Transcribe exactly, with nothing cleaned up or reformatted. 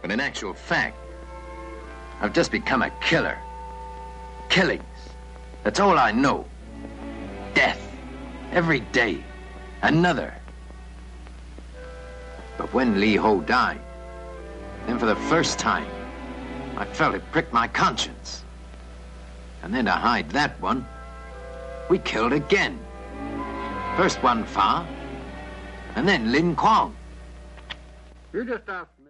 But in actual fact, I've just become a killer. Killings. That's all I know. Death. Every day. Another. But when Lee Ho died, then for the first time, I felt it prick my conscience. And then to hide that one, we killed again. First Wan Fa, and then Lin Kuang. You just asked